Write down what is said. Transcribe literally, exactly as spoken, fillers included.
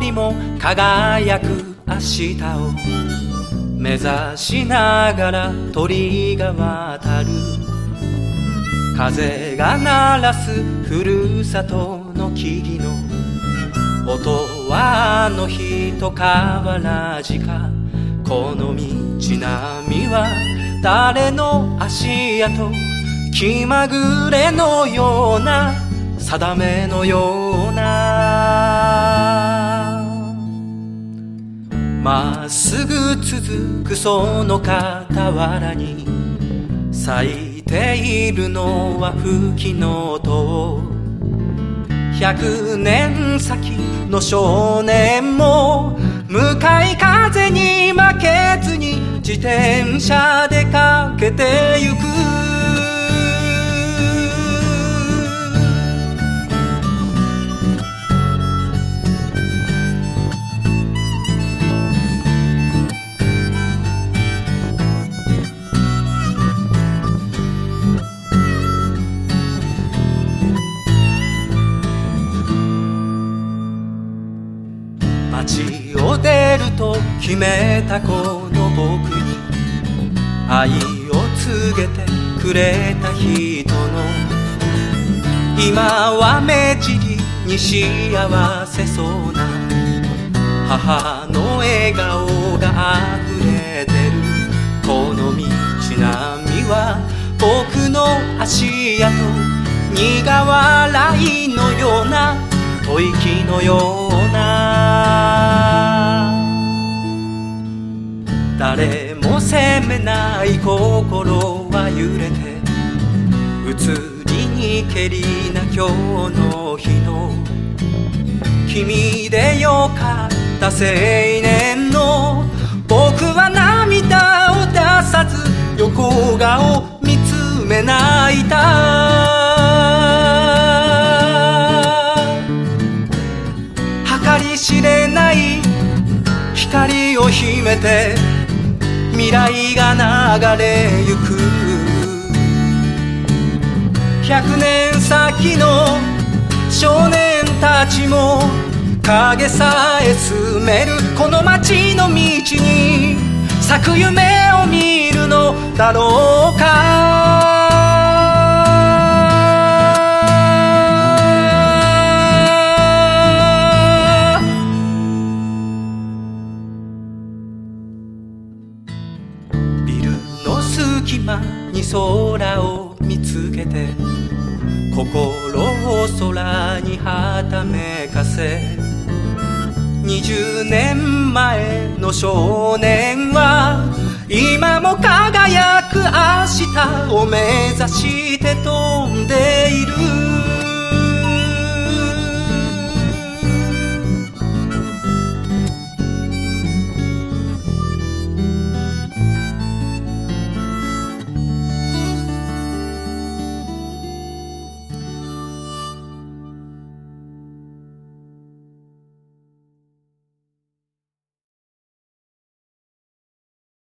にも輝く明日を目指しながら鳥が渡る。風が鳴らすふるさとの木々の音はあの日と変わらじか。この道並みは誰の足跡、気まぐれのような定めのような。まっすぐ続くその傍らに咲いているのは吹きの塔。百年先の少年も向かい風に負けずに自転車で駆けてゆく。街を出ると決めたこの僕に愛を告げてくれた人の今は目尻に幸せそうな母の笑顔が溢れてる。この道並みは僕の足跡、苦笑いのような吐息のような。誰も責めない心は揺れて移りにけりな今日の日の君でよかった青年の僕は涙を出さず横顔見つめ泣いた。計り知れない光を秘めて未来が流れゆく。百年先の少年たちも影さえ進めるこの街の道に咲く夢を見るのだろうか。隙間に空を見つけて心を空にはためかせ。にじゅうねんまえの少年は今も輝く明日を目指して飛んでいる。